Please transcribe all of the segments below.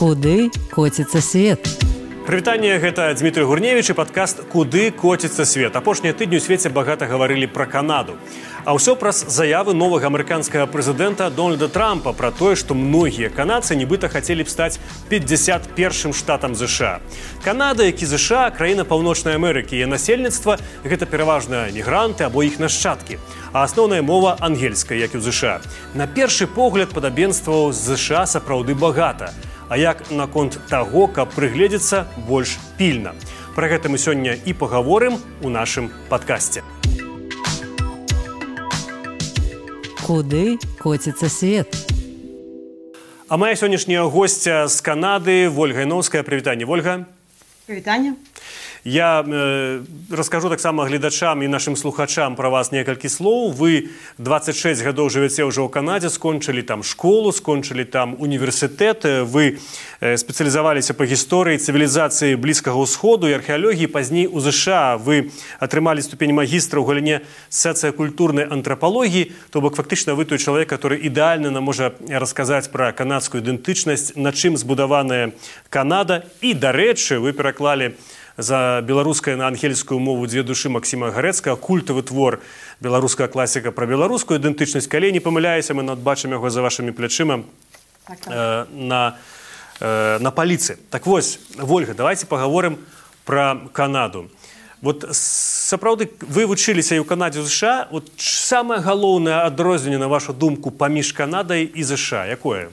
Куды коціцца свет? Прывітанне, гэта Дмітрый Гурневіч і падкаст «Куды коціцца свет». Апошнія тыдні ў свеце багата гаварылі пра Канаду. А ўсё праз заявы новага амерыканскага прэзідэнта Дональда Трампа пра тое, што многія канадцы нібыта хацелі б стаць 51-м штатам ЗША. Канада, як і ЗША, краіна Паўночнай Амерыкі, і насельніцтва – гэта пераважна мігранты або іх нашчадкі. А асноўная мова ангельская, як і ў ЗША. На першы погляд падабенстваў з ЗША сапраўды багата. А як наконт таго, каб прыгледзецца больш пільна? Пра гэта мы сёння і пагаворым у нашым падкасце. Куды коціцца свет? А моя сённяшняя госця з Канады Вольга Яноўская. Прывітанне, Вольга. Прывітанне. Я раскажу таксама гледачам і нашым слухачам пра вас некалькі слоў. Вы 26 гадоў жывяце ўжо ў Канадзе, скончылі там школу, скончылі там універсітэт. Вы спецыялізаваліся па гісторыі цывілізацыі Блізкага ўсходу і археалогіі. Пазней у ЗША вы атрымалі ступень магістра ў галіне сацыякультурнай антрапалогіі. То бок фактычна вы той чалавек, который ідэальна нам можа расказаць пра канадскую ідэнтычнасць, на чым збудаваная Канада. І, дарэчы, вы пераклалі за беларуская на ангельскую мову «Дзве душы» Максіма Гарэцкага, культавы твор беларускага класіка пра беларускую ідэнтычнасць. Калі не памыляюся, мы надбачым яго за вашымі плячыма на паліцы. Так вось, Вольга, давайте пагаворым пра Канаду. Вот сапраўды вы вучыліся і ў Канадзе, і ў ЗША. Вот самае галоўнае адрозненне, на вашу думку, паміж Канадай і ЗША, якое?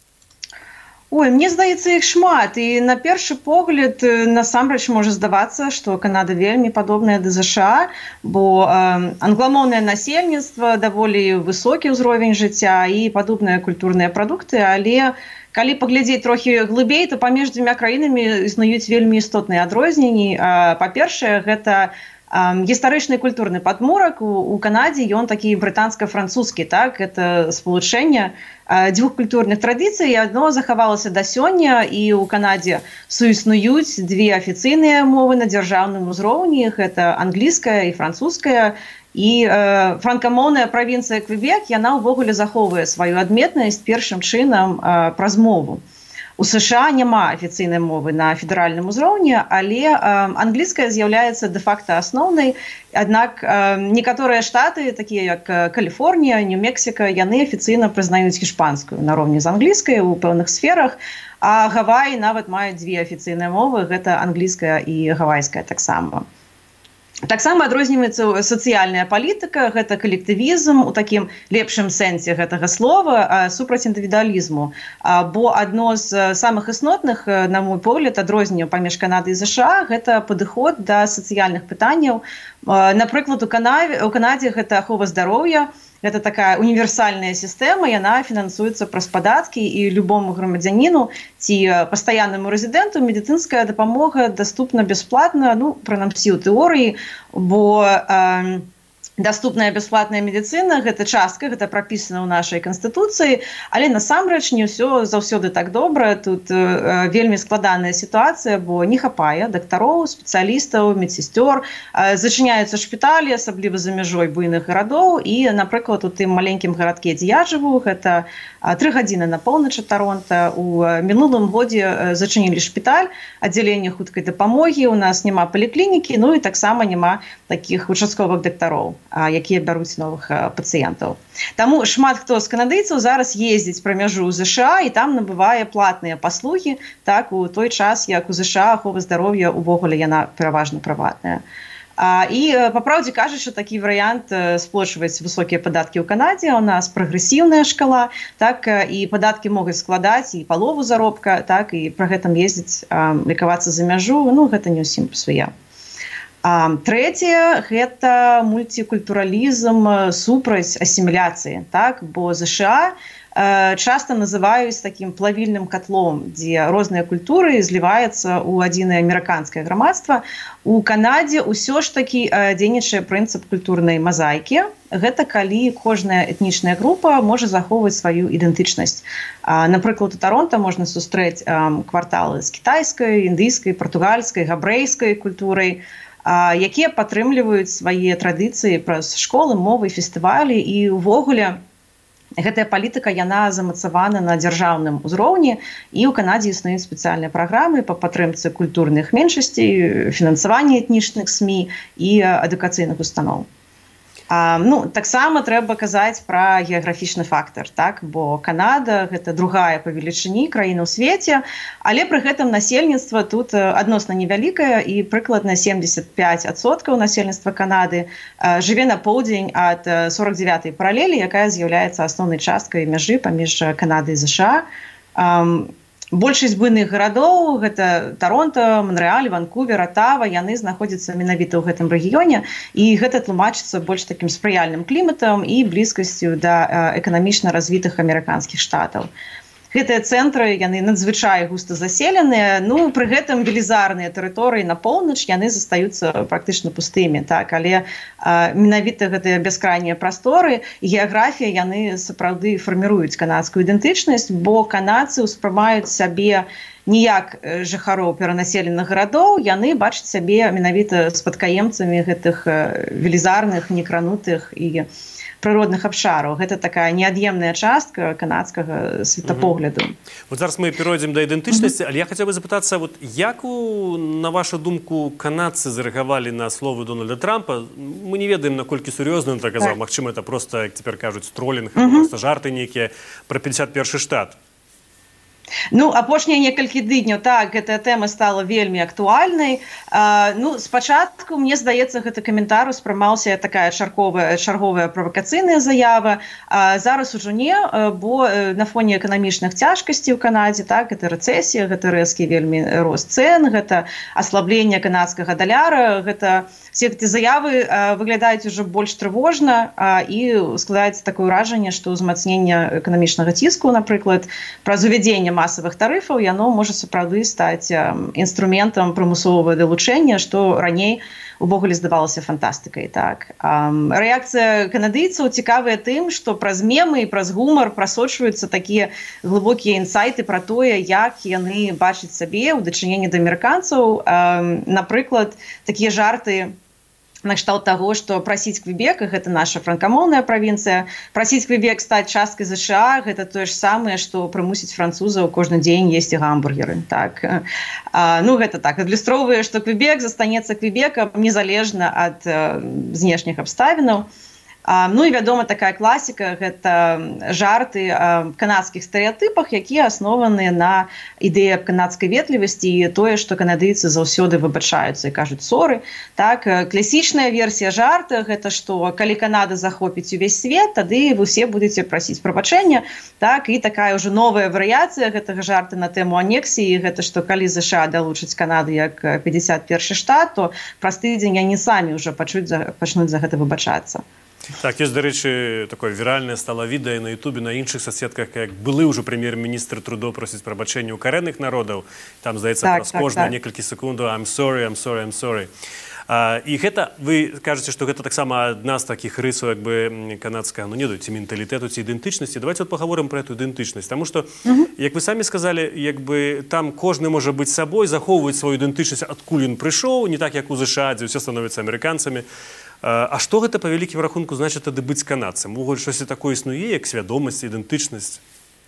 Ой, мне здаецца, іх шмат. І на першы погляд насамрэч можа здавацца, што Канада вельмі падобная да ЗША, бо англамоўнае насельніцтва, даволі высокі ўзровень жыцця і падобныя культурныя прадукты, але калі паглядзець трохі глыбей, то паміж дзвюма краінамі існуюць вельмі істотныя адрозненні. Па-першае, гэта гістарычны культурны падмурак. У Канадзе ён такі брытанска-французскі, так, гэта спалучэнне дзвюх культурных традыцый, і адно захавалася да сёння, і ў Канадзе суіснуюць две афіцыйныя мовы на дзяржаўным узроўні, гэта англійская і французская, і франкамоўная правінцыя Квебек, яна ўвогуле захоўвае сваю адметнасць першым чынам праз мову. У США няма афіцыйнай мовы на федэральным узроўні, але англійская з'яўляецца дэ-факта асноўнай. Аднак некаторыя штаты, такія як Каліфорнія, Нью-Мексіка, яны афіцыйна прызнаюць іспанскую нароўні з англійскай у пэўных сферах, а Гаваі нават маюць дзве афіцыйныя мовы, гэта англійская і гавайская таксама. Таксама адрозніваецца сацыяльная палітыка, гэта калектывізм у такім лепшым сэнсе гэтага слова, супраць індывідуалізму. Бо адно з самых існотных, на мой погляд, адрозненняў паміж Канадай і ЗША – гэта падыход да сацыяльных пытанняў. Напрыклад, у Канадзе гэта ахова здароўя. Гэта такая універсальная сістэма, яна фінансуецца праз падаткі, і любому грамадзяніну ці пастаяннаму рэзідэнту медыцынская дапамога даступна бясплатна, ну, прынамсі ў тэорыі, бо даступная бясплатная медыцына – гэта частка, гэта прапісана ў нашай канстытуцыі, але насамрэч не ўсё заўсёды так добра. Тут вельмі складаная сітуацыя, бо не хапае дактароў, спецыялістаў, медсестёр, зачыняюцца шпіталі, асабліва за мяжой буйных гарадоў. І, напрыклад, у тым маленькім гарадке, дзе я жыву, гэта 3 гадзіны на поўначы Таронта. У мінулым годзе зачынілі шпіталь, аддзяленне хуткай дапамогі, у нас няма паліклінікі, ну і таксама няма такіх участковых дактароў, якія бяруць новых пацыентаў. Таму шмат хто з канадыйцаў зараз ездзіць пра мяжу ў ЗША і там набывае платныя паслугі, так, у той час, як у ЗША ахова здароўя ўвогуле яна пераважна прыватная. І, па праўдзе кажучы, такі варыянт сплочваць высокія падаткі ў Канадзе. У нас прагрэсіўная шкала, так, і падаткі могуць складаць і палову заробка, так, і пры гэтым ездзіць лікавацца за мяжу, ну, гэта не ўсім пасуе. Трэцяе – гэта мультикультуралізм супраць асіміляцыі, так, бо ЗША часта называюць такім плавільным катлом, дзе розныя культуры зліваюцца ў адзінае амерыканскае грамадства. У Канадзе ўсё ж такі дзейнічае прынцып культурнай мазаікі. Гэта калі кожная этнічная група можа захоўваць сваю ідэнтычнасць. Напрыклад, у Таронта можна сустрэць кварталы з кітайскай, індыйскай, партугальскай, габрэйскай культурай, якія падтрымліваюць свае традыцыі праз школы, мовы, фестывалі і ўвогуле гэтая палітыка яна замацавана на дзяржаўным узроўні, і ў Канадзе існуюць спецыяльныя праграмы па падтрымцы культурных меншасцей, фінансавання этнічных СМІ і адукацыйных устаноў. Таксама трэба казаць пра геаграфічны фактар, так? Бо Канада гэта другая па велічыні краіна ў свеце, але пры гэтым насельніцтва тут адносна невялікае, і прыкладна 75% насельніцтва Канады жыве на поўдзень ад 49-й паралелі, якая з'яўляецца асноўнай часткай мяжы паміж Канадай і ЗША. Большасць буйных гарадоў, гэта Таронто, Монрэаль, Ванкувер, Атава, яны знаходзяцца менавіта ў гэтым рэгіёне, і гэта тлумачыцца больш такім спрыяльным кліматам і блізкасцю да эканамічна развітых амерыканскіх штатаў. Гэтыя цэнтры, яны надзвычай густа заселеныя, пры гэтым велізарныя тэрыторыі на поўнач, яны застаюцца практычна пустымі, так? Але менавіта гэтыя бяскрайнія прасторы і геаграфія, яны сапраўды фарміруюць канадскую ідэнтычнасць, бо канадцы ўспрымаюць сябе не як жыхароў перанаселеных гарадоў, яны бачаць сябе менавіта спадкаемцамі гэтых велізарных, некранутых і прыродных абшараў. Гэта такая неад'емная частка канадскага светапогляду. Вот зараз мы перайдзем да ідэнтычнасці, але я хацеў бы запытацца, як, на вашу думку, канадцы зарэагавалі на словы Дональда Трампа? Мы не ведаем, наколькі сур'ёзна ён так казаў. Магчыма, это проста, як цяпер кажуць, тролінг, проста жарты нейкія пра 51-й штат. Апошнія некалькі тыдняў, так, гэтая тэма стала вельмі актуальнай. Спачатку, мне здаецца, гэты каментар успрымаўся такая чарговая правакацыйная заява. Зараз ужо не, бо на фоне эканамічных цяжкасцей у Канадзе, так, гэта рэцэсія, гэта рэзкі вельмі рост цэн, гэта аслабленне канадскага даляра, гэта все гэты заявы выглядаюць ужо больш трывожна, і складаецца такое ўражанне, што ўзмацненне эканамічнага ціску, напрыклад, праз увядзенне масавых тарыфаў, яно можа сапраўды стаць інструментам прымусовага далучэння, што раней увогуле здавалася фантастыкай. Так. Рэакцыя канадыйцаў цікавая тым, што праз мемы і праз гумар прасочваюцца такія глыбокія інсайты пра тое, як яны бачаць сабе ў дачыненні да амерыканцаў. Напрыклад, такія жарты накшталт таго, што прасіць Квебек, гэта наша франкамоўная правінцыя, прасіць Квебек стаць часткай ЗША, гэта тое ж самае, што прымусіць французаў кожны дзень есці гамбургеры. Так. Гэта так, адлюстроўвае, што Квебек застанецца Квебекам незалежна ад знешніх абставінаў. І, вядома, такая класіка, гэта жарты о канадскіх стэрэатыпах, якія аснованы на ідэі аб канадскай ветлівасці і тое, што канадыйцы заўсёды выбачаюцца і кажуць соры. Так, класічная версія жарта, гэта што калі Канада захопіць увесь свет, тады вы ўсе будзеце прасіць прабачэння. Так, і такая ўжо новая варыяцыя гэтага жарта на тэму анексіі, гэта што калі ЗША далучыць Канаду як 51-й штат, то праз тыдзень яны самі ўжо пачнуць за гэта выбачацца. Так, ёсць, дарэчы, такое віральнае стала відэа на Ютубе, на іншых сасетках, як былы ўжо прэм'ер-міністр Трудо просіць прабачэння ў карэнных народаў. Там, здаецца, праз кожныя некалькі секундаў I'm sorry, I'm sorry, I'm sorry. І гэта, вы кажаце, што гэта таксама адна з такіх рысаў, як бы, канадскага, ці менталітэту, ці ідэнтычнасці. Давайте пагаворым пра эту ідэнтычнасць. Таму што, як вы самі сказалі, як бы там кожны можа быць сабой, захоўваць сваю ідэнтычнасць, адкуль ён прыйшоў, не так, як у ЗША, дзе ўсе становяцца амерыканцамі. А што гэта па вялікім рахунку значыць тады быць канадцам? Увогуле штосьці такое існуе, як свядомасць, ідэнтычнасць?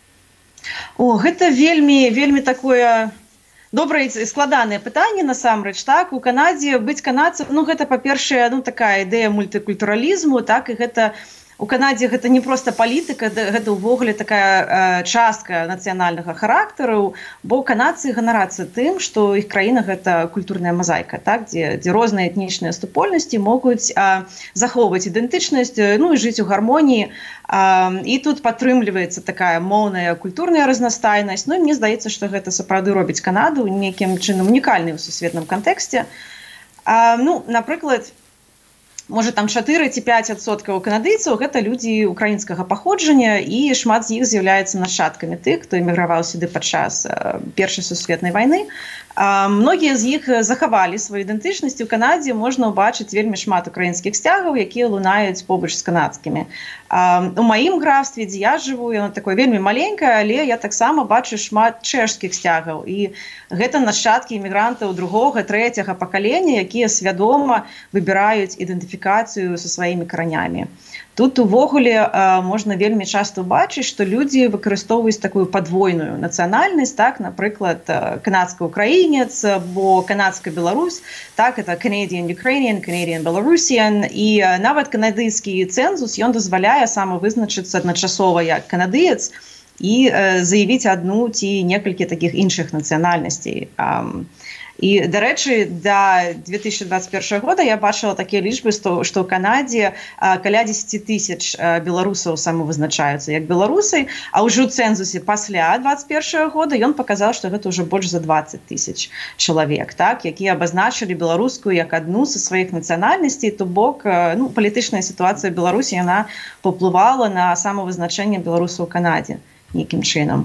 Гэта вельмі такое добрае і складанае пытанне насамрэч. Так, у Канадзе быць канадцам, гэта, па-першае, такая ідэя мультыкультуралізму, так, і гэта у Канадзе гэта не проста палітыка, гэта ўвогуле такая частка нацыянальнага характару, бо канадцы ганарацца тым, што іх краіна гэта культурная мазаіка, так, дзе розныя этнічныя супольнасці могуць захоўваць ідэнтычнасць, і жыць у гармоніі. І тут падтрымліваецца такая моўная культурная разнастайнасць. І мне здаецца, што гэта сапраўды робіць Канаду нейкім чынам унікальнай у сусветным кантэксце. Напрыклад, можа, там 4 ці 5% канадыйцаў гэта людзі украінскага паходжання, і шмат з іх з'яўляецца нашчадкамі тых, хто эміграваў сюды падчас Першай сусветнай вайны. Многія з іх захавалі сваю ідэнтычнасць. У Канадзе можна ўбачыць вельмі шмат украінскіх сцягаў, якія лунаюць побач з канадскімі. У маім графстве, дзе я жыву, яно такое вельмі маленькае, але я таксама бачу шмат чэшскіх сцягаў. І гэта нашчадкі імігрантаў другога, трэцяга пакалення, якія свядома выбіраюць ідэнтыфікацыю са сваімі каранямі. Тут увогуле можна вельмі часта ўбачыць, што людзі выкарыстоўваюць такую падвойную нацыянальнасць, так, напрыклад, канадска-украінец, бо канадска-беларус, так, это Canadian-Ukrainian, Canadian-Belarusian, і нават канадыйскі цэнзус, ён дазваляе самавызначыцца адначасова як канадыец і заявіць адну ці некалькі такіх іншых нацыянальнасцей. І, дарэчы, да 2021 года я бачыла такія лічбы, што ў Канадзе каля 10 тысяч беларусаў самавызначаюцца як беларусы, а ўжо ў цэнзусе пасля 2021 года ён паказаў, што гэта ўжо больш за 20 тысяч чалавек, так, якія абазначылі беларускую як адну са сваіх нацыянальнасцей, то бок палітычная сітуацыя ў Беларусі яна паўплывала на самавызначэнне беларусаў у Канадзе нейкім чынам.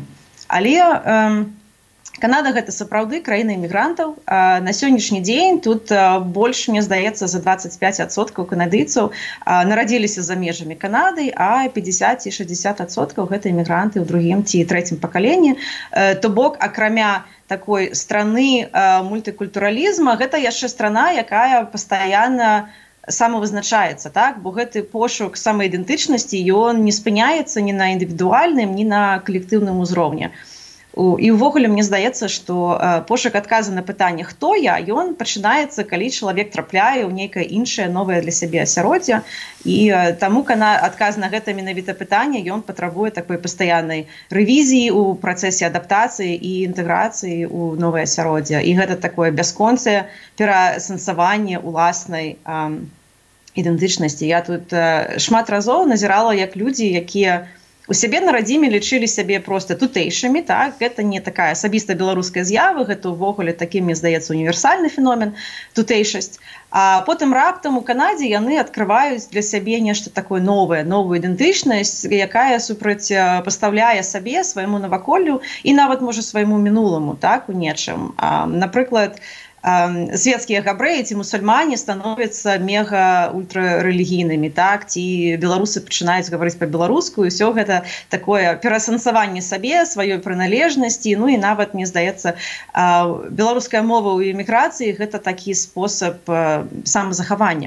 Але Канада гэта сапраўды краіна імігрантаў. На сённяшні дзень тут больш, мне здаецца, за 25% канадыйцаў нарадзіліся за межамі Канады, а 50 і 60% гэта імігранты ў другім ці трэцім пакаленні. То бок, акрамя такой страны мультыкультуралізма, гэта яшчэ страна, якая пастаянна самавызначаецца, так? Бо гэты пошук самаідэнтычнасці, ён не спыняецца ні на індывідуальным, ні на калектыўным узроўні. І ўвогуле мне здаецца, што пошук адказу на пытанне «хто я?», ён пачынаецца, калі чалавек трапляе ў нейкае іншае новае для сябе асяроддзе, і таму адказ на гэта менавіта пытанне ён патрабуе такой пастаяннай рэвізіі ў працэсе адаптацыі і інтэграцыі ў новае асяроддзе. І гэта такое бясконцае пераасэнсаванне ўласнай ідэнтычнасці. Я тут шмат разоў назірала, як людзі, якія у сябе на радзіме лічылі сябе проста тутэйшымі, так, гэта не такая асабіста беларуская з'ява, гэта ўвогуле такі, мне здаецца, універсальны феномен, тутэйшасць. А потым раптам у Канадзе яны адкрываюць для сябе нешта такое новае, новую ідэнтычнасць, якая супрацьпастаўляе сабе, свайму наваколлю і нават, можа, свайму мінуламу, так, у нечым. Напрыклад, светскія габрэі ці мусульмане становяцца мега-ультрарэлігійнымі, так, ці беларусы пачынаюць гаварыць па-беларуску, і ўсё гэта такое пераасэнсаванне сабе, сваёй прыналежнасці, ну і нават, мне здаецца, беларуская мова ў эміграцыі гэта такі спосаб самазахавання.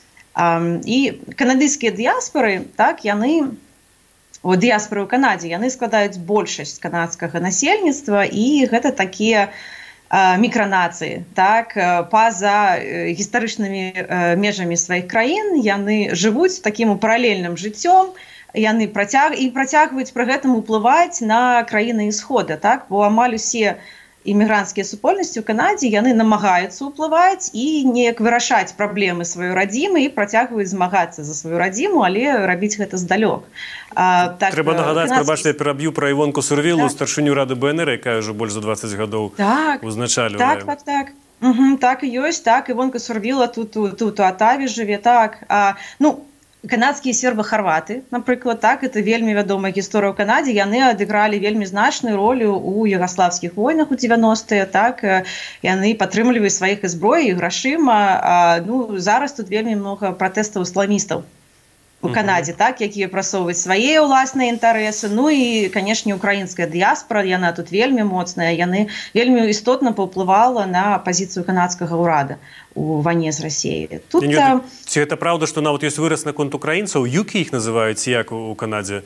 І канадыйскія дыяспоры, так, дыяспоры ў Канадзе, яны складаюць большасць канадскага насельніцтва, і гэта такія мікранацыі, так, па-за гістарычнымі межамі сваіх краін, яны жывуць такім паралельным жыццём, яны працягваюць пры гэтым уплываць на краіны Ісхода, так, бо амаль усе імігранцкія супольнасці ў Канадзе, яны намагаюцца ўплываць і неяк вырашаць праблемы сваёй радзімы і працягваюць змагацца за сваю радзіму, але рабіць гэта здалёк. Трэба нагадаць, прабачце, я пераб'ю пра Івонку Сурвілу, старшыню Рады БНР, якая ўжо больш за 20 гадоў узначальвае. Так. Так і ёсць, так, Івонка Сурвіла тут у Атаве жыве, так. Канадскія сербы-харваты, напрыклад, так, это вельмі вядомая гісторыя ў Канадзе, яны адыгралі вельмі значную ролю ў югаславскіх войнах у 90-е, так, яны падтрымліваюць сваіх і зброі, і грашыма, зараз тут вельмі многа пратэстаў ісламістаў у Канадзе, так, якія прасоўваюць свае ўласныя інтарэсы, ну і, канешне, украінская дыяспора, яна тут вельмі моцная, яны вельмі істотна паўплывала на пазіцыю канадскага ўрада у вайне з Расіяй. Ці гэта праўда, што нават ёсць выраз наконт украінцаў, юкі іх называюць, як у Канадзе?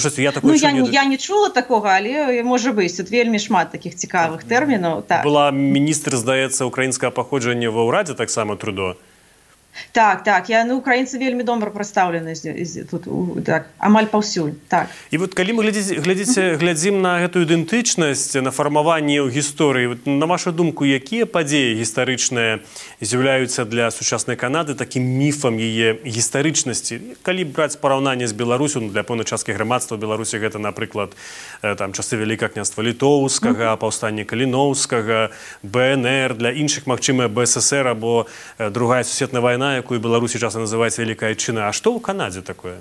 Я не чула такога, але можа быць, тут вельмі шмат такіх цікавых тэрмінаў. Была міністр, здаецца, украінскага паходжання ва ўрадзе таксама Трудо. Так, украінцы вельмі добра прадстаўлены тут, так, амаль паўсюль, так. І вот калі мы глядзім на гэтую ідэнтычнасць, на фармаванне ў гісторыі, на вашу думку, якія падзеі гістарычныя з'яўляюцца для сучаснай Канады такім міфам яе гістарычнасці? Калі браць параўнанне з Беларусю, для пэўнай часткі грамадства Беларусі гэта, напрыклад, часы Вялікага княства Літоўскага, паўстання Каліноўскага, БНР, для іншых, магчыма, БССР або другая сусветная вайна, якую Беларусі часта называецца Вялікая Айчына. А што ў Канадзе такое?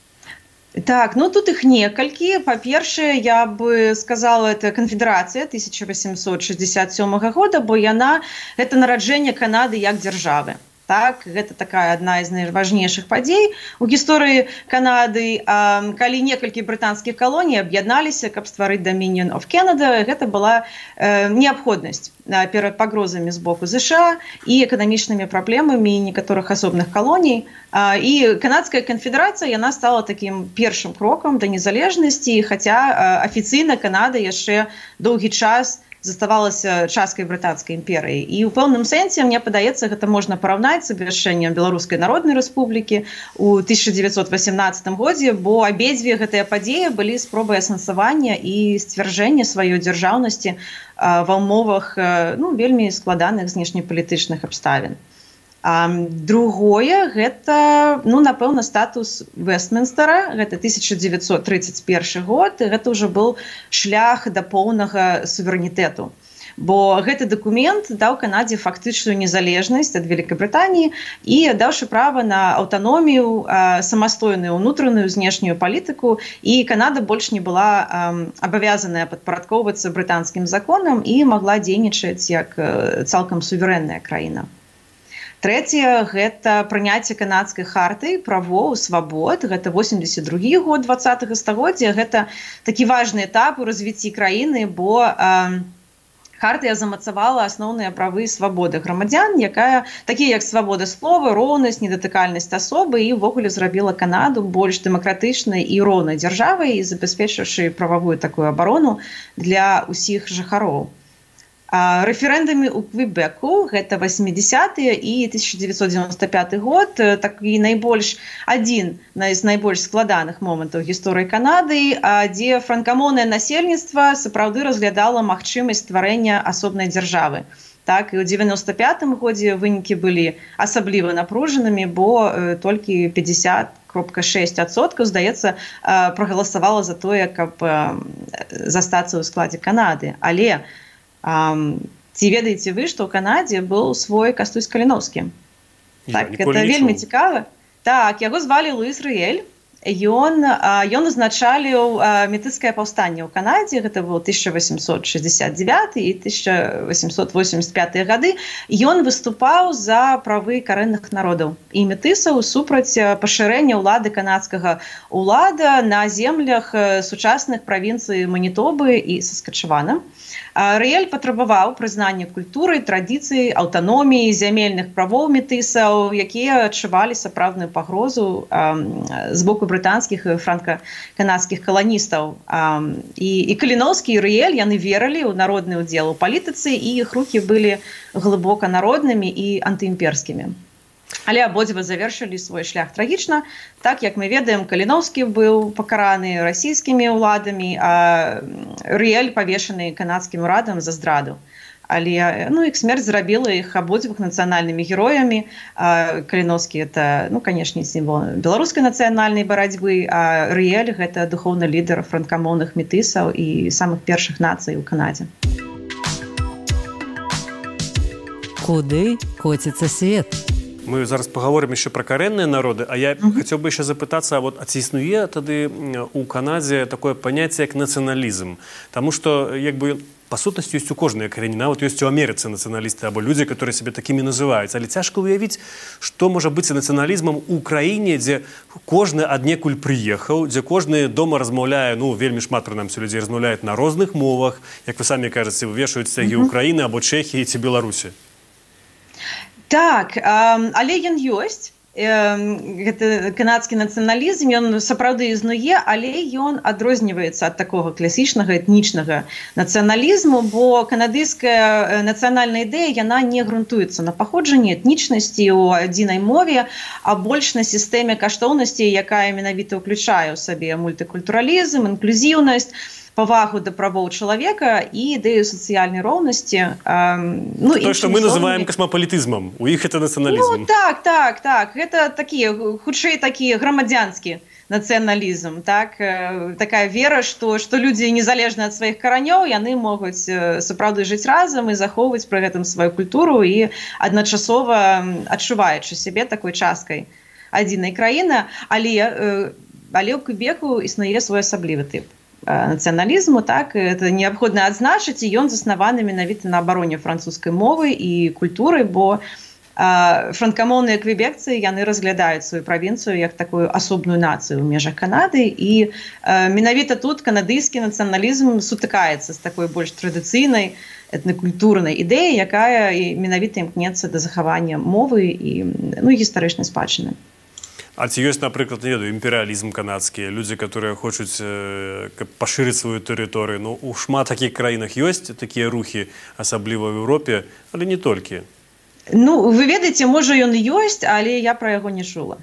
Так, тут іх некалькі. Па-першае, я бы сказала, это канфедэрацыя 1867 года, бо гэта нараджэнне Канады як дзяржавы. Так, гэта такая адна з найважнейшых падзей у гісторыі Канады. Калі некалькі брытанскіх калоній аб'ядналіся, каб стварыць Dominion of Canada, гэта была неабходнасць перад пагрозамі з боку ЗША і эканамічнымі праблемамі некаторых асобных калоній. І Канадская канфедэрацыя, яна стала такім першым крокам да незалежнасці, хаця афіцыйна Канада яшчэ доўгі час заставалася часткай брытанскай імперыі. І ў пэўным сэнсе, мне падаецца, гэта можна параўнаць з абвяшчэннем Беларускай Народнай Рэспублікі ў 1918 годзе, бо абедзве гэтыя падзеі былі спробай асэнсавання і сцвярджэння сваёй дзяржаўнасці ва ўмовах вельмі складаных знешнепалітычных абставін. Другое, гэта, напэўна, статус Вестмінстера, гэта 1931 год, і гэта ўжо быў шлях да поўнага суверэнітэту. Бо гэты дакумент даў Канадзе фактычную незалежнасць ад Великабрытаніі і даўшы права на аўтаномію, самастойную ўнутраную знешнюю палітыку, і Канада больш не была абавязаная падпарадкоўвацца брытанскім законам і магла дзейнічаць як цалкам суверэнная краіна. Трэцяе, гэта прыняцце канадскай харты правоў, свабод, гэта 82 год 20-го стагоддзя, гэта такі важны этап у развіцці краіны, бо хартыя замацавала асноўныя правы і свабоды грамадзян, якая, такія як свабода слова, роўнасць, недатыкальнасць асобы, і ўвогуле зрабіла Канаду больш дэмакратычнай і роўнай дзяржавай, забяспечыўшы прававую такую абарону для ўсіх жыхароў. Рэферэндумы ў Квебеку, гэта 80-е і 1995 год, такі адзін з найбольш складаных момантаў гісторыі Канады, дзе франкамоўнае насельніцтва сапраўды разглядала магчымасць стварэння асобнай дзяржавы. Так, і ў 95-м годзе вынікі былі асабліва напружанымі, бо толькі 50,6%, здаецца, прагаласавала за тое, каб застацца ў складзе Канады. Але ці ведаеце вы, што ў Канадзе быў свой Кастусь Каліноўскі? Так, гэта вельмі цікава. Так, яго звалі Луіс Рыэль. Ён узначаліў метыскае паўстанне ў Канадзе, гэта быў 1869 і 1885 гады. Ён выступаў за правы карэнных народаў і метысаў супраць пашырэння ўлады канадскага ўлада на землях сучасных правінцый Манітобы і Саскачавана. Рыэль патрабаваў прызнання культуры, традыцый, аўтаноміі, зямельных правоў метысаў, якія адчувалі сапраўдную пагрозу з боку брытанскіх і франка-канадскіх каланістаў. І Каліноўскі і Рыэль, яны верылі ў народны ўдзел у палітыцы, і іх рукі былі глыбока народнымі і антыімперскімі. Але абодва завершылі свой шлях трагічна. Так, як мы ведаем, Каліноўскі быў пакараны расійскімі ўладамі, а Рыэль павешаны канадскім урадам за здраду. Але іх смерць зрабіла іх абодвух нацыянальнымі героямі. Каліноўскі – это, канешне, сімвол беларускай нацыянальнай барацьбы, а Рыэль – гэта духоўны лідар франкамоўных метысаў і самых першых нацый у Канадзе. Куды коціцца свет? Мы зараз паговорым яшчэ пра карэнныя народы, а я хацеў бы яшчэ запытацца, а ці існуе тады у Канадзе такое паняцце як нацыяналізм? Таму што, па сутнасці, ёсць у кожнай краіне, нават ёсць у Амерыцы нацыяналісты або людзі, которые сябе такімі называюць. Але цяжка ўявіць, што можа быць нацыяналізмам у краіне, дзе кожны аднекуль прыехаў, дзе кожны дома размаўляе, вельмі шмат прынамсі людзей размаўляюць на розных мовах, як вы самі кажаце, вывешваюць сцягі Украіны або Чэхіі ці Беларусі. Так, але ён ёсць. Гэта канадскі нацыяналізм, ён сапраўды існуе, але ён адрозніваецца ад такога класічнага этнічнага нацыяналізму, бо канадыйская нацыянальная ідэя, яна не грунтуецца на паходжанні, этнічнасці ў адзінай мове, а больш на сістэме каштоўнасцей, якая менавіта ўключае ў сабе мультыкультуралізм, інклюзіўнасць, павагу да правоў чалавека і ідэю сацыяльнай роўнасці. То, што мы называем касмапалітызмам, у іх гэта нацыяналізм. Так. Гэта хутчэй такі грамадзянскі нацыяналізм. Такая вера, што людзі незалежна ад сваіх каранёў, яны могуць сапраўды жыць разам і захоўваць пры гэтым сваю культуру і адначасова адчуваючы сябе такой часткай адзінай краіны. Але ў Квебеку існуе свой асаблівы тып нацыяналізму, это неабходна адзначыць, і ён заснаваны менавіта на абароне французскай мовы і культуры, бо франкамоўныя квебекцы яны разглядаюць сваю правінцыю як такую асобную нацыю ў межах Канады, і менавіта тут канадыйскі нацыяналізм сутыкаецца з такой больш традыцыйнай этнакультурнай ідэяй, якая менавіта імкнецца да захавання мовы і гістарычнай спадчыны. А ці ёсць, напрыклад, не ведаю, імперыялізм канадскі, людзі, которые хочуць пашырыць сваю тэрыторыю. Ну, у шмат такіх краінах ёсць такія рухі, асабліва ў Еўропе, але не толькі. Ну, вы ведаеце, можа, ён ёсць, але я пра яго не чула.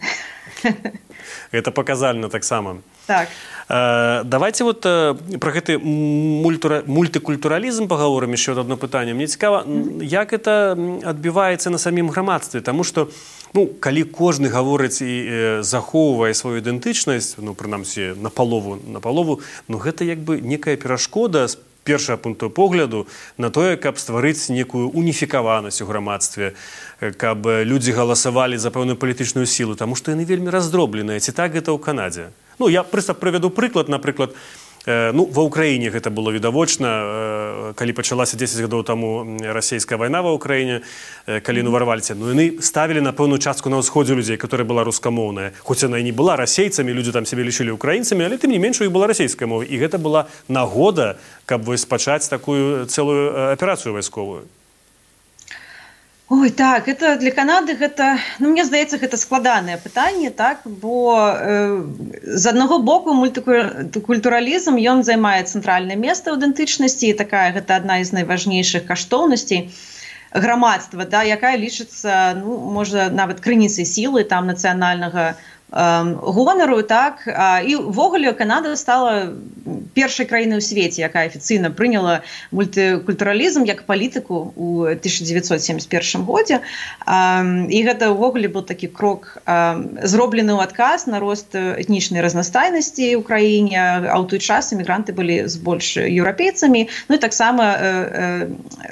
Гэта паказальна таксама. Так. Давайте вот про гэты мультикультуралізм пагаворым яшчэ одно пытанне. Мне цікава, як это адбіваецца на самім грамадстве, таму што калі кожны гаворыць і захоўвае сваю ідэнтычнасць, прынамсі напалову, гэта як бы некая перашкода з першага пункту погляду на тое, каб стварыць некую уніфікаванасць у грамадстве, каб людзі галасавалі за пэўную палітычную сілу, таму што яны вельмі раздробленыя. Ці так гэта ў Канадзе? Я проста прывяду прыклад, напрыклад, ва ўкраіне гэта было відавочна, калі пачалася 10 гадоў таму расійская вайна ва ўкраіне, калі ўварваліся. Яны ставілі на пэўную частку на ўсходзе людзей, которая была рускамоўная. Хоць яна і не была расейцамі, людзі там сябе лічылі ўкраінцамі, але тым не менш у іх была расійская мова. І гэта была нагода, каб пачаць такую цэлую аперацыю вайсковую. Ой, так, это для Канады гэта, мне здаецца, гэта складанае пытанне, так, бо з аднаго боку мультикультуралізм, ён займае цэнтральнае месца ў ідэнтычнасці, і такая гэта адна з найважнейшых каштоўнасцей грамадства, да, якая лічыцца, можа, нават крыніцай сілы там нацыянальнага гонару, так, і ўвогуле Канада стала першай краінай у свеце, якая афіцыйна прыняла мультикультуралізм як палітыку ў 1971 годзе, і гэта ўвогуле быў такі крок зроблены ў адказ на рост этнічнай разнастайнасці ў краіне, а ў той час эмігранты былі з больш еўрапейцамі, і таксама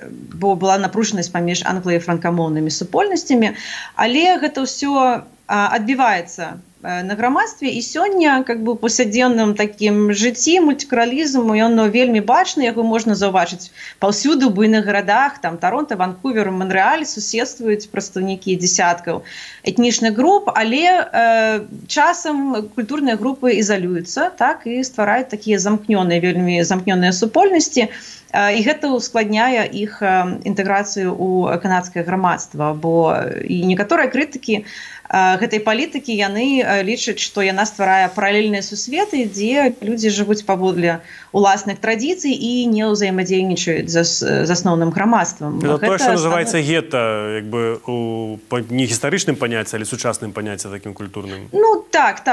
бо была напружанасць паміж англа- і франкамоўнымі супольнасцямі, але гэта ўсё адбіваецца на грамадстве, і сёння как бы паўсядзённым такім жыцці мультикультуралізм ён вельмі бачны, яго можна заўважыць паўсюды ў буйных гарадах, там Таронто, Ванкувер, Монрэаль суседствуюць прадстаўнікі дзясяткаў этнічных груп, але часам культурныя групы ізалююцца, так, і ствараюць такія вельмі замкнёныя супольнасці, і гэта ускладняе іх інтэграцыю ў канадскае грамадства, бо і некаторыя крытыкі гэтай палітыкі яны лічаць, што яна стварае паралельныя сусветы, дзе людзі жывуць паводле уласных традыцый і не ўзаемадзейнічаюць з асноўным грамадствам. Тое, што называецца гета, як бы у не гістарычным паняцці, але сучасным паняцці такім культурным. Так,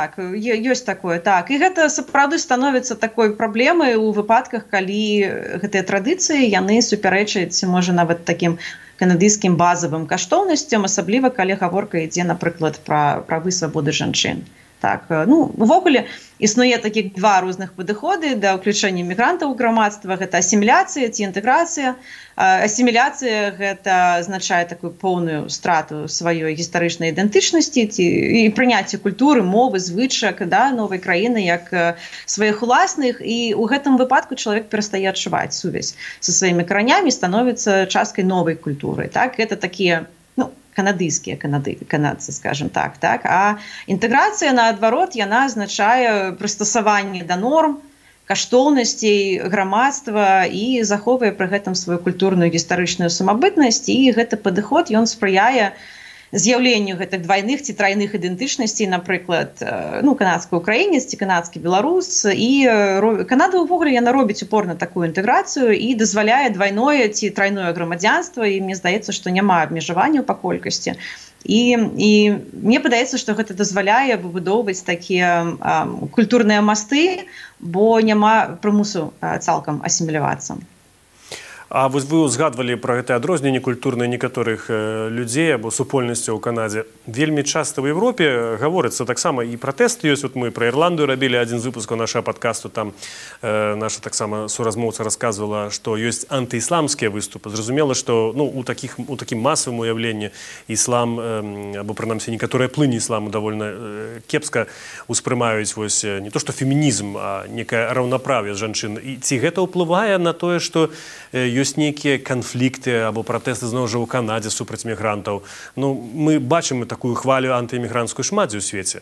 ёсць такое, так. І гэта сапраўды становіцца такой праблемай у выпадках, калі гэтыя традыцыі яны супярэчаць, можа, нават такім канадыйскім базавым каштоўнасцям, асабліва калі гаворка ідзе, напрыклад, пра правы свабоды жанчын. Так, увогуле існуе такіх два розных падыходы да ўключэння мігрантаў у грамадства. Гэта асіміляцыя ці інтэграцыя. Асіміляцыя гэта азначае такую поўную страту сваёй гістарычнай ідэнтычнасці і прыняцце культуры, мовы, звычак, да, новай краіны як сваіх уласных, і ў гэтым выпадку чалавек перастае адчуваць сувязь са сваімі каранямі, становіцца часткай новай культуры. Так, гэта такія канадыйскія канадцы, скажем так, так. А інтэграцыя, наадварот, яна азначае прыстасаванне да норм, каштоўнасцей грамадства і захоўвае пры гэтым сваю культурную гістарычную самабытнасць, і гэты падыход ён спрыяе з'яўленню гэтых двайных ці трайных ідэнтычнасцей, напрыклад, канадскі ўкраінец ці канадскі беларус, і Канада ўвогуле яна робіць упор на такую інтэграцыю і дазваляе двайное ці трайное грамадзянства, і мне здаецца, што няма абмежаванняў па колькасці. І мне падаецца, што гэта дазваляе выбудоўваць такія культурныя масты, бо няма прымусу цалкам асімілявацца. А вось вы узгадвалі пра гэтае адрозненне культурнае некаторых людзей або супольнасцяў у Канадзе. Вельмі часта ў Еўропе гаворыцца таксама і пратэсты ёсць. Вот мы пра Ірландыю рабілі адзін з выпускаў нашага падкасту, там наша таксама суразмоўца расказвала, што ёсць антыісламскія выступы. Зразумела, што у такім масавым уяўленні іслам, або прынамсі некаторыя плыні ісламу давольна кепска успрымаюць вось не то што фемінізм, а некае раўнаправе жанчын. І ці гэта ўплывае на тое, што ёсць нейкія канфлікты або пратэсты зноў жа ў Канадзе супраць мігрантаў. Ну, мы бачым такую хвалю антыэмігранцкую шмат дзе ў свеце.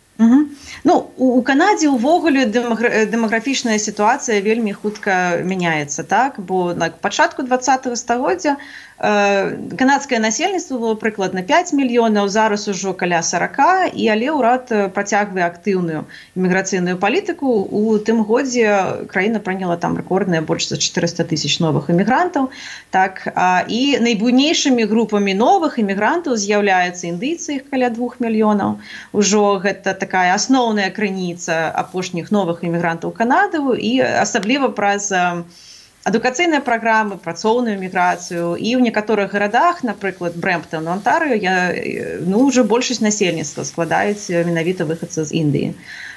Ну, у Канадзе ўвогуле дэмаграфічная сітуацыя вельмі хутка мяняецца, так? Бо на пачатку 20-го стагоддзя канадскае насельніцтва было прыкладна 5 мільёнаў, зараз ужо каля 40, і але ўрад працягвае актыўную іміграцыйную палітыку. У тым годзе краіна прыняла там рэкордныя больш за 400 тысяч новых імігрантаў. Так, і найбуйнейшымі групамі новых імігрантаў з'яўляюцца індыйцы, іх каля 2 мільёнаў. Ужо гэта такая асноўная крыніца апошніх новых імігрантаў Канады, і асабліва праз адукацыйныя праграмы, працоўную міграцыю. І ў некаторых гарадах, напрыклад, Брэмптон, Онтарыё, ўжо большасць насельніцтва складаюць менавіта выхадцы з Індыі.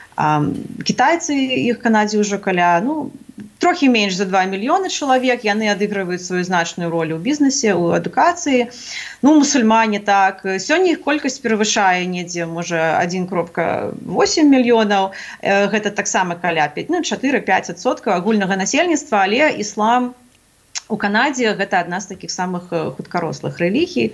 Кітайцы, іх Канадзе ўжо каля, трохі менш за 2 мільёны чалавек, яны адыгрываюць сваю значную ролю ў бізнесе, у адукацыі. Мусульмане так. Сёння іх колькасць перавышае недзе, можа, 1,8 мільёнаў. Гэта таксама каля 4-5% агульнага насельніцтва, але іслам у Канадзе гэта адна з такіх самых хуткарослых рэлігій.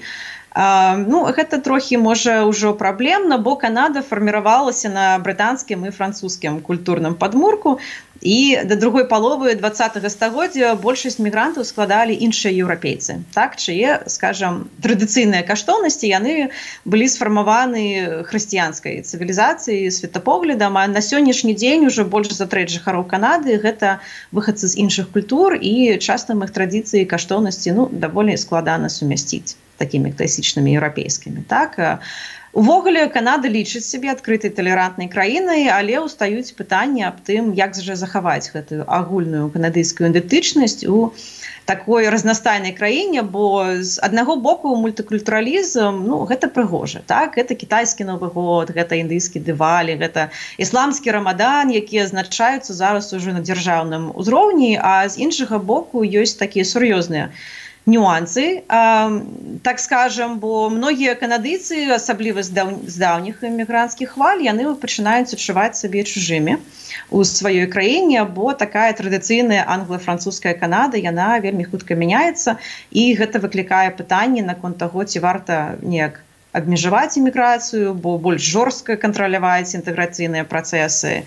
Гэта трохі, можа, ўжо праблемна, бо Канада фарміравалася на брытанскім і французскім культурным падмурку, і да другой паловы 20-го стагоддзя большасць мігрантаў складалі іншыя еўрапейцы. Так, чые, скажам, традыцыйныя каштоўнасці, яны былі сфармаваны хрысціянскай цывілізацыяй, светапоглядам, а на сённяшні дзень ужо больш за трэць жыхароў Канады гэта выхадцы з іншых культур, і часам іх традыцыі і каштоўнасці даволі складана сумясціць такімі класічнымі еўрапейскімі. Так, увогуле Канада лічыць сябе адкрытай талерантнай краінай, але ўстаюць пытанні аб тым, як жа захаваць гэтую агульную канадыйскую ідэнтычнасць у такой разнастайнай краіне, бо з аднаго боку мультыкультуралізм, гэта прыгожа, так? Гэта кітайскі Новы год, гэта індыйскі дывалі, гэта ісламскі рамадан, якія адзначаюцца зараз ужо на дзяржаўным узроўні, а з іншага боку ёсць такія сур'ёзныя нюансы, так скажем, бо многія канадыйцы, асабліва з даўніх імігрантскіх хваль, яны пачынаюць адчуваць сабе чужымі у сваёй краіне, бо такая традыцыйная англа-французская Канада, яна вельмі хутка мяняецца, і гэта выклікае пытанні наконт таго, ці варта неяк абмежаваць іміграцыю, бо больш жорстка кантраляваць інтэграцыйныя працэсы.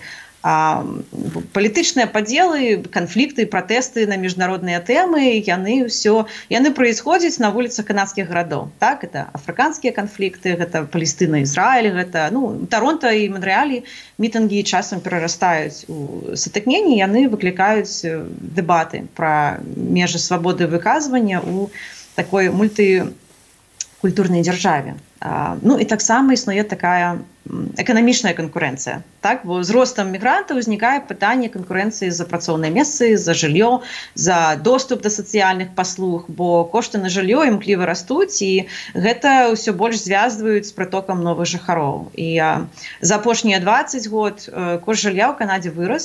Палітычныя падзелы, канфлікты, пратэсты на міжнародныя тэмы, яны праісходзяць на вуліцах канадскіх гарадоў. Так, гэта афрыканскія канфлікты, гэта Палестына, Ізраіль, гэта, Таронта і Монрэалі мітынгі часам перарастаюць у сутыкненні, яны выклікаюць дэбаты пра межы свабоды выказвання ў такой мультыкультурнай дзяржаве. І таксама існуе такая эканамічная канкурэнцыя. Так, бо з ростам мігрантаў узнікае пытанне канкурэнцыі за працоўныя месцы, за жыллё, за доступ да сацыяльных паслуг, бо кошты на жыллё імкліва растуць, і гэта ўсё больш звязваюць з прытокам новых жыхароў. І за апошнія 20 год кошт жылля ў Канадзе вырас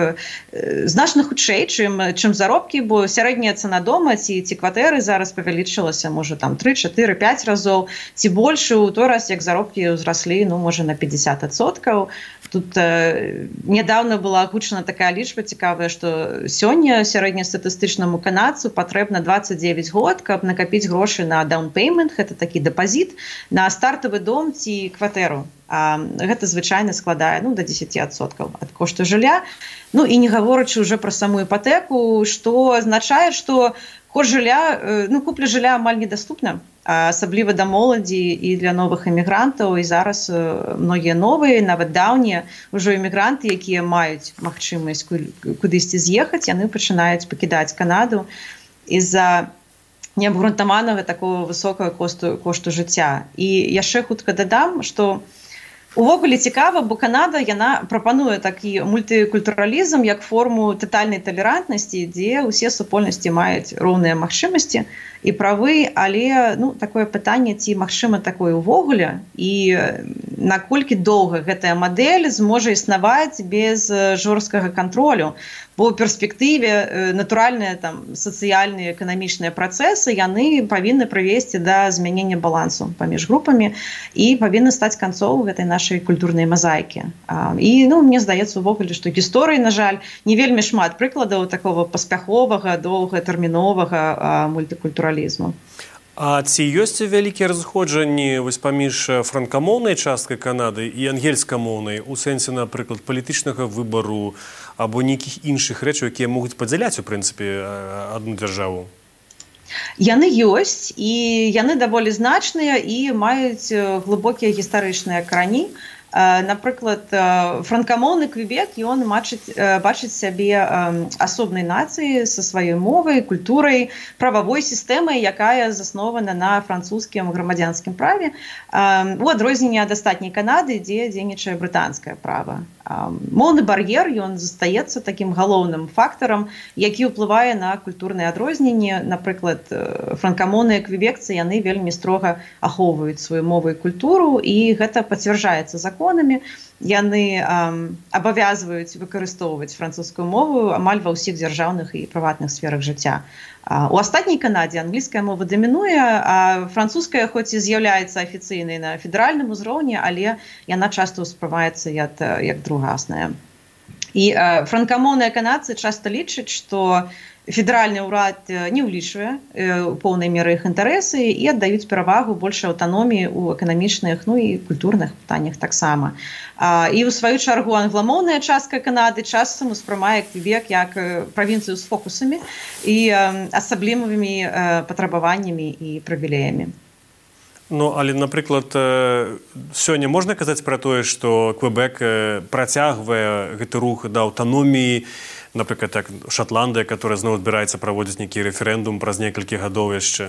значна хутчэй, чым заробкі, бо сярэдняя цана дома ці кватэры зараз павялічылася, можа, 3, 4, 5 разоў, ці больш у той раз, як заробкі ўзраслі, можа, на 50%. Тут нядаўна была агучана такая лічба цікавая, што сёння сярэднестатыстычнаму канадцу патрэбна 29 год, каб накапіць грошы на даун-пеймент, гэта такі дэпазіт, на стартавы дом ці кватэру. Гэта звычайна складае до 10% ад кошту жылля. І не гаворачы ўжо пра саму іпатэку, што азначае, што кошт жылля, купля жылля амаль недаступна, асабліва да моладзі і для новых эмігрантаў. І зараз многія новыя, нават даўнія ўжо эмігранты, якія маюць магчымасць кудысьці з'ехаць, яны пачынаюць пакідаць Канаду з-за неабгрунтаванага такого высокага кошту жыцця. І яшчэ хутка дадам, што увогуле цікава, бо Канада, яна прапануе такі мультыкультуралізм як форму татальнай талерантнасці, дзе ўсе супольнасці маюць роўныя магчымасці і правы, але такое пытанне, ці магчыма такое ўвогуле, і наколькі доўга гэтая мадэль зможа існаваць без жорсткага кантролю. бо ў перспектыве натуральныя там сацыяльныя эканамічныя працэсы яны павінны прывесці да змянення балансу паміж групамі і павінны стаць канцоў гэтай нашай культурнай мазаікі. І мне здаецца увогуле, што гісторыі, на жаль, не вельмі шмат прыкладаў такого паспяховага, доўгатэрміновага мультыкультуралізму. А ці ёсць вялікія разыходжанні паміж франкамоўнай часткай Канады і ангельскамоўнай у сэнсе, напрыклад, палітычнага выбару або нейкіх іншых рэчаў, якія могуць падзяляць, у прынцыпе, адну дзяржаву? Яны ёсць, і яны даволі значныя і маюць глыбокія гістарычныя карані. Напрыклад, франкамоўны Квебек, ён бачыць сябе асобнай нацыяй са сваёй мовай, культурай, прававой сістэмай, якая заснована на французскім грамадзянскім праве, у адрозненне ад астатняй Канады, дзе дзейнічае брытанскае права. Моўны бар'ер, ён застаецца такім галоўным фактарам, які ўплывае на культурныя адрозненні. Напрыклад, франкамоўныя квебекцы, яны вельмі строга ахоўваюць сваю мову і культуру, і гэта пацвярджаецца законамі. Яны абавязваюць выкарыстоўваць французскую мову амаль ва ўсіх дзяржаўных і прыватных сферах жыцця. У астатняй Канадзе англійская мова дамінуе, а французская хоць і з'яўляецца афіцыйнай на федэральным узроўні, але яна часта ўспрымаецца як другасная. І франкамоўныя канадцы часта лічаць, што федэральны ўрад не ўлічвае ў поўнай меры іх інтарэсы і аддаюць перавагу большай аўтаноміі ў эканамічных, і культурных пытаннях таксама. І ў сваю чаргу англамоўная частка Канады часам успрымае Квебек як правінцыю з фокусамі і асаблівымі патрабаваннямі і прывілеямі. Але, напрыклад, сёння можна казаць пра тое, што Квебек працягвае гэты рух да аўтаноміі, напрыклад, як Шатландыя, которая зноў збіраецца праводзіць нейкі рэферэндум праз некалькі гадоў яшчэ?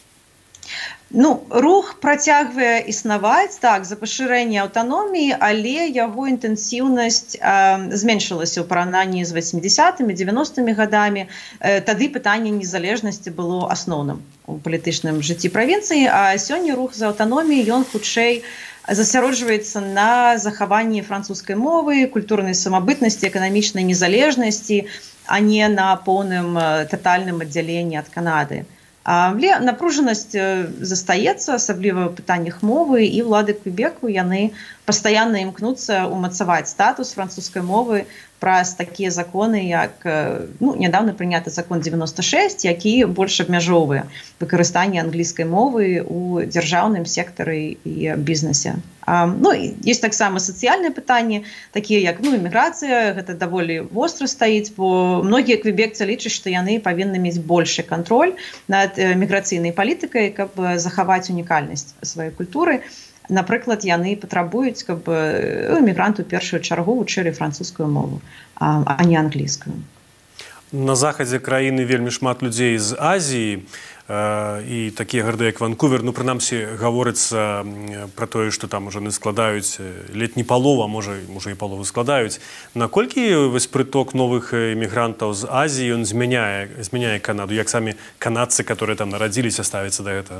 Рух працягвае існаваць, так, за пашырэнне аўтаноміі, але яго інтэнсіўнасць зменшылася ў параўнанні з 80-мі, 90-мі гадамі. Тады пытанне незалежнасці было асноўным у палітычным жыцці правінцыі, а сёння рух за аўтаноміяй, ён хутчэй засяроджваецца на захаванні французскай мовы, культурнай самабытнасці, эканамічнай незалежнасці, а не на поўным татальным аддзяленні ад Канады. Але напружанасць застаецца, асабліва ў пытаннях мовы, і ўлады Квебеку яны пастаянна імкнуцца ўмацаваць статус французскай мовы праз такія законы, як нядаўна прыняты закон 96, які больш абмяжоўвае выкарыстанне англійскай мовы ў дзяржаўным сектары і бізнесе. Ёсць таксама сацыяльныя пытанні, такія як іміграцыя, гэта даволі востра стаіць, бо многія квебекцы лічаць, што яны павінны мець большы кантроль над міграцыйнай палітыкай, каб захаваць унікальнасць сваёй культуры. Напрыклад, яны патрабуюць, каб эмігранты ў першую чаргу вучылі французскую мову, а не англійскую. На захадзе краіны вельмі шмат людзей з Азіі, і такія гарады, як Ванкувер, прынамсі, гаворыцца пра тое, што там ужо не складаюць ледь не палова, можа і палову складаюць. Наколькі прыток новых эмігрантаў з Азіі, ён змяняе Канаду? Як самі канадцы, которые там нарадзіліся, ставяцца да гэтага?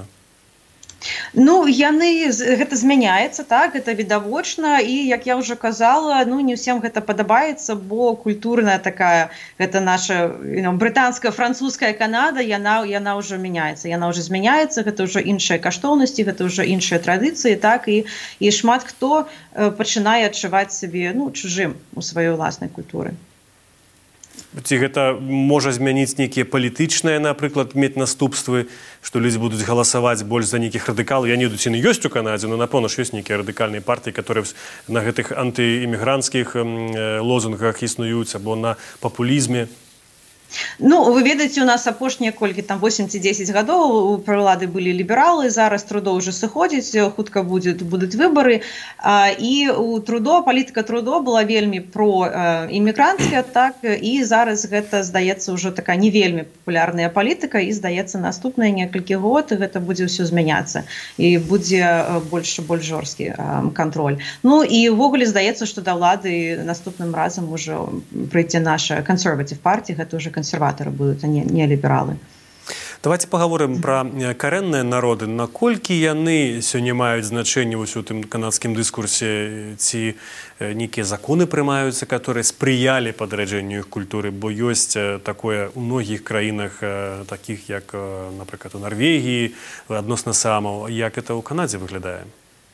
Гэта змяняецца, так, гэта відавочна, і, як я ўжо казала, не ўсім гэта падабаецца, бо культурная такая, гэта наша брытанская, французская Канада, яна ўжо мяняецца. Яна ўжо змяняецца, гэта ўжо іншыя каштоўнасці, гэта ўжо іншыя традыцыі, так, і шмат хто пачынае адчуваць сябе, чужым у сваёй уласнай культуры. Ці гэта можа змяніць нейкія палітычныя, напрыклад, мець наступствы, што людзі будуць галасаваць больш за нейкіх радыкалаў? Я не ведаю, ці яны ёсць у Канадзе, но напэўна ж ёсць нейкія радыкальныя партыі, которые на гэтых антыімігранцкіх лозунгах існуюць або на папулізме. Вы ведаеце, у нас апошнія колькі, 8 ці 10 гадоў у прылады былі лібералы, зараз Трудо ўжо сыходзіць, хутка будуць выбары, і у Трудо, палітыка Трудо была вельмі проімігранцкая, так, і зараз гэта, здаецца, ўжо такая не вельмі папулярная палітыка, і, здаецца, наступныя некалькі год гэта будзе ўсё змяняцца, і будзе больш жорсткі кантроль. І ўвогуле здаецца, што да ўлады наступным разам ужо прыйдзе наша консерватив партія, гэта ўжо консерваторы будуць, а не лібералы. Давайте паговорым пра карэнныя народы, наколькі яны сёння маюць значэнне вось у тым канадскім дыскурсе, ці нейкія законы прымаюцца, которые спрыялі падараджэнню іх культуры, бо ёсць такое ў многіх краінах, такіх як, напрыклад, у Нарвегіі, адносна самаў. Як это ў Канадзе выглядае?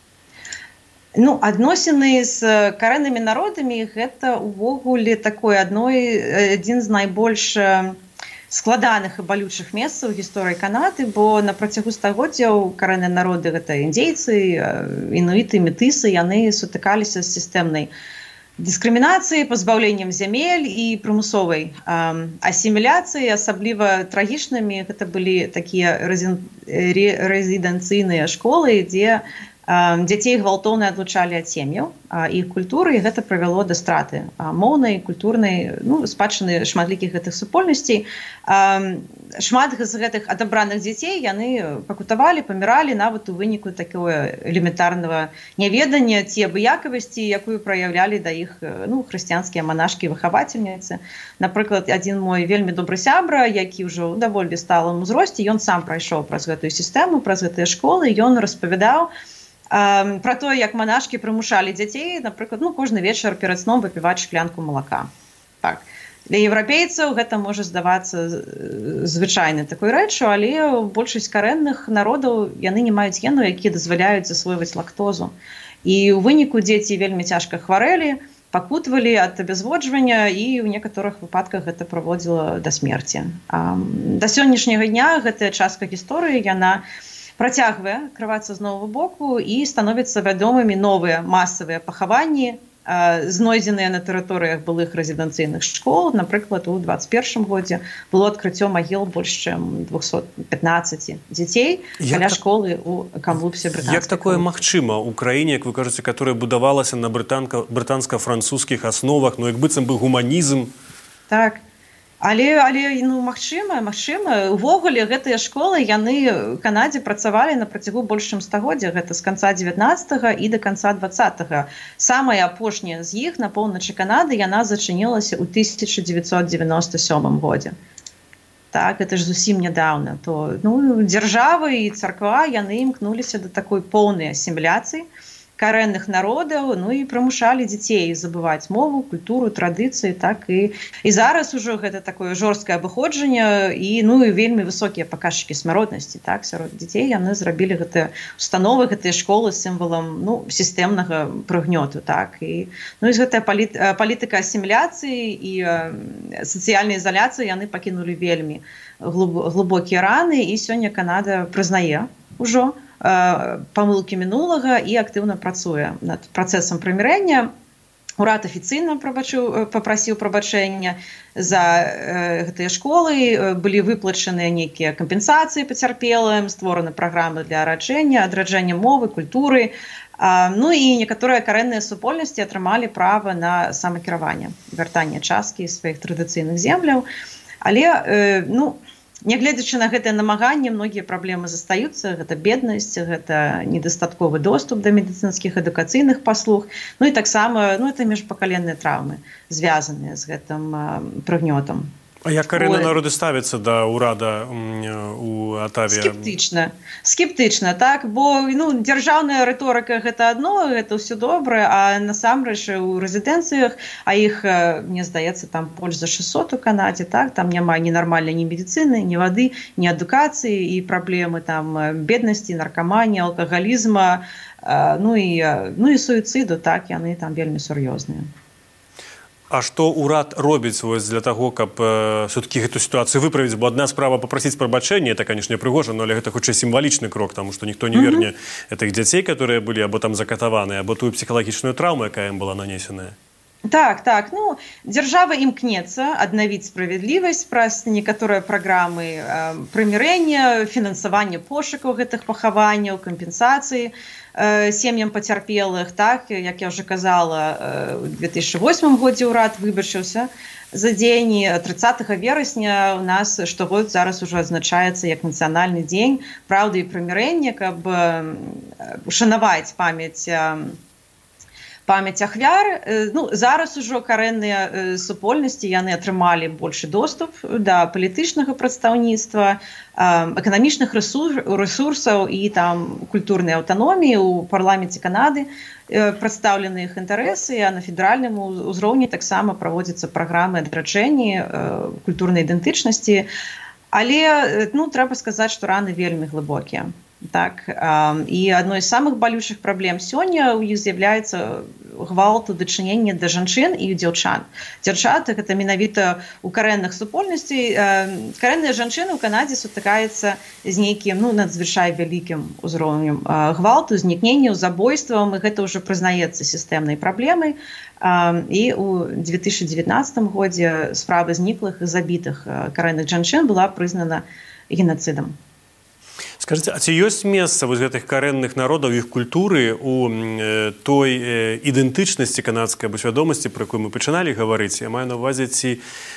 Ну, адносіны з карэннымі народамі гэта ўвогуле такой адзін з найбольш складаных і балючых месцаў гісторыі Канады, бо на працягу стагоддзяў карэнныя народы, гэта індзейцы, інуіты, метысы, яны сутыкаліся з сістэмнай дыскрымінацыяй, пазбаўленнем зямель і прымусовай асіміляцыі. Асабліва трагічнымі гэта былі такія рэзідэнцыйныя школы, дзе дзяцей гвалтоўна адлучалі ад сем'яў, іх культуры, і гэта прывяло да страты моўнай, культурнай, спадчыны шматлікіх гэтых супольнасцей. Шмат з гэтых адабраных дзяцей яны пакутавалі, паміралі нават у выніку такого элементарнага няведання ці абыякавасці, якую праяўлялі да іх хрысціянскія манашкі, выхавацельніцы. Напрыклад, адзін мой вельмі добры сябра, які ўжо ў даволі сталым узросце, ён сам прайшоў праз гэтую сістэму, праз гэтыя школы, ён распавядаў про то, як манашкі прымушалі дзяцей, напрыклад, кожны вечар перад сном выпіваць шклянку малака. Так. Для еўрапейцаў гэта можа здавацца звычайнай такой рэччу, але большасць карэнных народаў яны не маюць генаў, якія дазваляюць засвойваць лактозу. І ў выніку дзеці вельмі цяжка хварэлі, пакутвалі ад абязводжвання, і ў некаторых выпадках гэта прыводзіла да смерці. Да сённяшняга дня гэтая частка гісторыі, яна працягвае крывацца з новага боку, і становяцца вядомымі новыя масавыя пахаванні, знойдзеныя на тэрыторыях былых рэзідэнцыйных школ. Напрыклад, у 2021 годзе было адкрыццё магіл больш чым 215 дзяцей каля школы ў Камлупсе брытанскай. Як такое магчыма ў краіне, як вы кажаце, которая будавалася на брытанска-французскіх асновах, як быццам бы гуманізм? Так. Але магчыма. Увогуле гэтыя школы, яны ў Канадзе працавалі на працягу больш чым стагоддзя, гэта з канца 19-го і да канца 20-го. Самая апошняя з іх на поўначы Канады, яна зачынілася ў 1997 годзе. Так, это ж зусім нядаўна. Дзяржава і царква, яны імкнуліся да такой поўнай асіміляцыі карэнных народаў, і прымушалі дзяцей забываць мову, культуру, традыцыі, так, і зараз ужо гэта такое жорсткае абыходжанне і вельмі высокія паказчыкі смяротнасці, так, сярод дзяцей яны зрабілі гэтыя установы, гэтыя школы сімвалам сістэмнага прыгнёту, так, і гэтая палітыка асіміляцыі і сацыяльнай ізаляцыі яны пакінулі вельмі глыбокія раны, і сёння Канада прызнае ўжо памылкі мінулага і актыўна працуе над працэсам прымірэння. Урад афіцыйна папрасіў прабачэння за гэтыя школы, былі выплачаныя нейкія кампенсацыі пацярпелым, створаны праграмы для адраджэння мовы, культуры. І некаторыя карэнныя супольнасці атрымалі права на самакіраванне, вяртанне часткі сваіх традыцыйных земляў. Але, нягледзячы на гэтыя намаганні, многія праблемы застаюцца. Гэта беднасць, гэта недастатковы доступ да медыцынскіх адукацыйных паслуг, і таксама это міжпакаленныя траўмы, звязаныя з гэтым прыгнётам. А як карэнныя народы ставяцца да ўрада у Атаве? Скептычна, так, бо дзяржаўная рыторыка гэта адно, гэта ўсё добра, а насамрэч у рэзідэнцыях, а іх, мне здаецца, там больш за 600 у Канадзе, так, там няма ні нармальнай ні медыцыны, ні вады, ні адукацыі, і праблемы там беднасці, наркаманіі, алкагалізма, і суіцыду, так, яны там вельмі сур'ёзныя. А што ўрад робіць для таго, каб все-таки гэту сітуацыю выправіць? Бо адна справа папрасіць прабачэння, это, канешне, прыгожа, але гэта хутчэй сімвалічны крок, таму што ніхто не верне гэтых дзяцей, которые былі або там закатаваныя, або тую псіхалагічную траўму, якая ім была нанесеная. Так, дзяржава імкнецца аднавіць справядлівасць праз некаторыя праграмы прымірэння, фінансавання пошукаў гэтых пахаванняў, кампенсацыі сем'ям пацярпелых, так, як я ўжо казала, у 2008 годзе ўрад выбачыўся за дзень. 30 верасня у нас штогод зараз ужо адзначаецца як нацыянальны дзень праўды і прымірэння, каб ушанаваць памяць памяць ахвяр. Ну, зараз ужо карэнныя супольнасці яны атрымалі большы доступ да палітычнага прадстаўніцтва, эканамічных ресурсаў і там культурнай аўтаноміі. У парламенце Канады прадстаўлены іх інтарэсы, а на федэральным узроўні таксама праводзяцца праграмы адраджэння культурнай ідэнтычнасці. Але ну, трэба сказаць, што раны вельмі глыбокія. Так, і адной з самых балючых праблем сёння ў іх з'яўляецца гвалт у дачыненні да жанчын і дзяўчат. Дзяўчаты гэта менавіта ў карэнных супольнасцей. Карэнныя жанчыны ў Канадзе сутыкаюцца з нейкім надзвычай вялікім узроўнем гвалту, знікненняў, забойстваў, і гэта ўжо прызнаецца сістэмнай праблемай. І ў 2019 годзе справа зніклых і забітых карэнных жанчын была прызнана генацыдам. Скажите, а ці ёсць месца вось гэтых карэнных народаў, іх культуры у той ідэнтычнасці канадскай або свядомасці, пра якую мы пачыналі гаварыць? Я маю на ўвазе, ці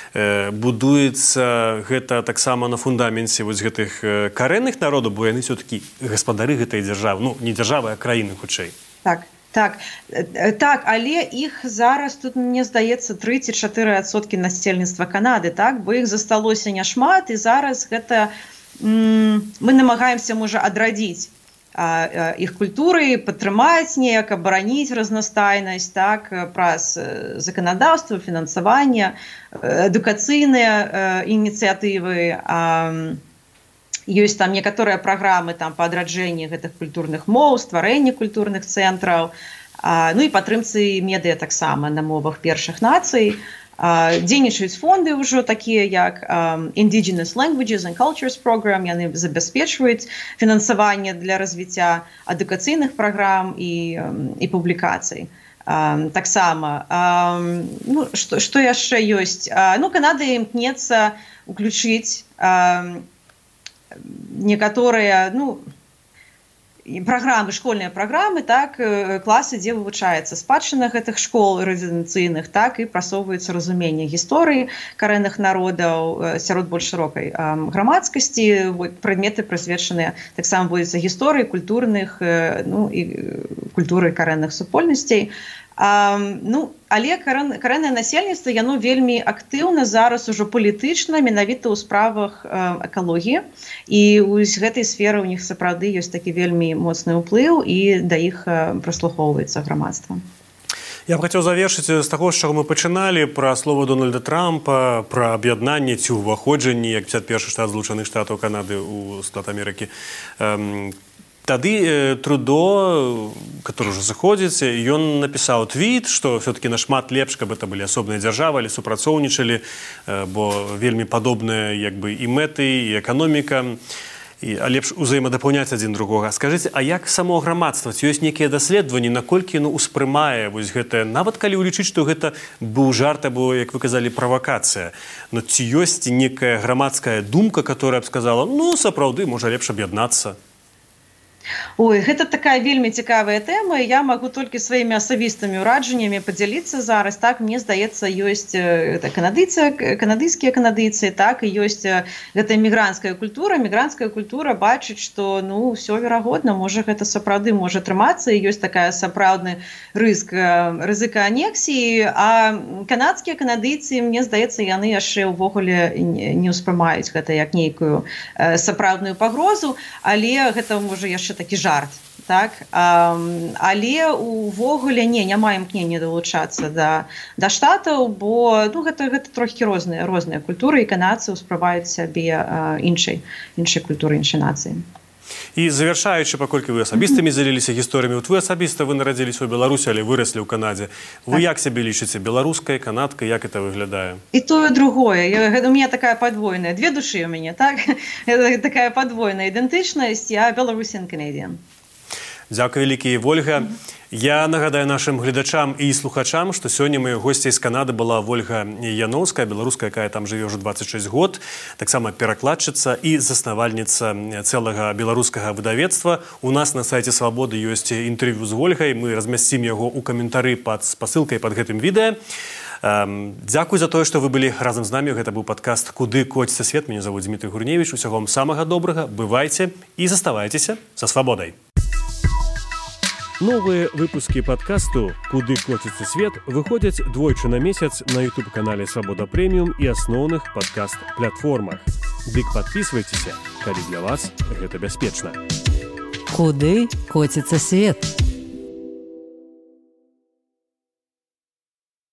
будуецца гэта таксама на фундаменце вось гэтых карэнных народаў, бо яны ўсё-такі гаспадары гэтай дзяржавы, ну, не дзяржавы, а краіны хутчэй. Так, але іх зараз тут, мне здаецца, 3 ці 4% насельніцтва Канады, так, бо іх засталося няшмат, і зараз гэта мы намагаемся, можа, адрадзіць іх культуры, падтрымаць неяк, абараніць разнастайнасць, так, праз заканадаўства, фінансаванне, адукацыйныя ініцыятывы. Ёсць там некаторыя праграмы там па адраджэнні гэтых культурных моў, стварэнні культурных цэнтраў, ну і падтрымцы медыа таксама на мовах першых нацый. Дзейнічаюць фонды ўжо такія, як Indigenous Languages and Cultures Program, яны забяспечваюць фінансаванне для развіцця адукацыйных праграм і публікацый. Таксама, ну, што яшчэ ёсць? Ну, Канада імкнецца ўключыць некаторыя, ну, праграмы, школьныя праграмы, так, класы, дзе вывучаецца спадчына гэтых школ рэзідэнцыйных, так, і прасоўваецца разуменне гісторыі карэнных народаў сярод больш шырокай грамадскасці. Прадметы прысвечаныя таксама вводзяцца гісторыі культурных, ну, і культуры карэнных супольнасцей. Ну, але карэннае насельніцтва, яно вельмі актыўна зараз ужо палітычна, менавіта ў справах экалогіі, і з гэтай сферы ў них сапраўды ёсць такі вельмі моцны ўплыў, і да іх прыслухоўваецца грамадства. Я б хацеў завершыць з таго, з чаго мы пачыналі, пра слова Дональда Трампа, пра аб'яднанне ці ўваходжанне, як 51-й штат Злучаных Штатаў Канады ў склад Амерыкі. Тады Трудо, который уже заходзіць, ён напісаў твіт, што все-таки нашмат лепш, каб это былі асобныя дзяржавы, але супрацоўнічалі, бо вельмі падобныя як бы і мэты, і эканоміка, а лепш узаемадапаўняць адзін другога. Скажыце, а як само грамадства? Ці ёсць нейкія даследаванні, наколькі успрымае вось гэта, нават калі ўлічыць, што гэта быў жарт або, як вы казалі, правакацыя, но ці ёсць некая грамадская думка, которая б сказала, ну, сапраўды, можа лепш аб'яднацца? Ой, гэта такая вельмі цікавая тэма, я магу толькі сваімі асабістымі ўраджаннямі падзяліцца зараз. Так, мне здаецца, ёсць канадыйскія канадыйцы, так, і ёсць гэта мігранцкая культура. Мігранцкая культура бачыць, што, ну, ўсё верагодна, можа гэта сапраўды можа трымацца, і ёсць такая сапраўдны рызыка анексіі, а канадскія канадыйцы, мне здаецца, яны яшчэ ўвогуле не ўспрымаюць гэта як нейкую сапраўдную пагрозу, але гэта можа яшчэ такі жарт, так, але увогуле няма імкнення далучацца да штатаў, бо, ну, гэта трохі розныя культуры, і канадцы ўспрымаюць сябе іншай культуры, іншай нацыі. І завяршаючы, паколькі вы асабістымі дзяліліся гісторыямі, вы асабіста вы нарадзіліся ў Беларусі, але выраслі ў Канадзе. Вы як сябе лічыце? Беларускай, канадкай, як это выглядае? І тое, другое. У меня такая подвойная. Две души у меня, так? Такая подвойная ідэнтычнасць. Я Belarusian Canadian. Дзякуй вялікі, Вольга. Я нагадаю нашим глядачам і слухачам, што сёння моей госцяй з Канады была Вольга Яноўская, беларуска, якая там жыве ўжо 26 год, таксама перакладчыца і заснавальніца цэлага беларускага выдавецтва. У нас на сайце Свабоды ёсць інтэрв'ю з Вольгай, мы размясцім яго ў каментары пад спасылкай пад гэтым відэа. Дзякуй за тое, што вы былі разам з намі. Гэта быў падкаст «Куды коціцца свет». Мяне завуць Дмітрый Гурневіч. Усяго вам самага добрага, бывайце і заставайцеся са Свабодай. Новыя выпускі падкасту «Куды коціцца свет» выходзяць двойчы на месяц на YouTube-канале «Свабода Прэміум» і асноўных падкаст-платформах. Дык падпісвайцеся, калі для вас гэта бяспечна. Куды коціцца свет?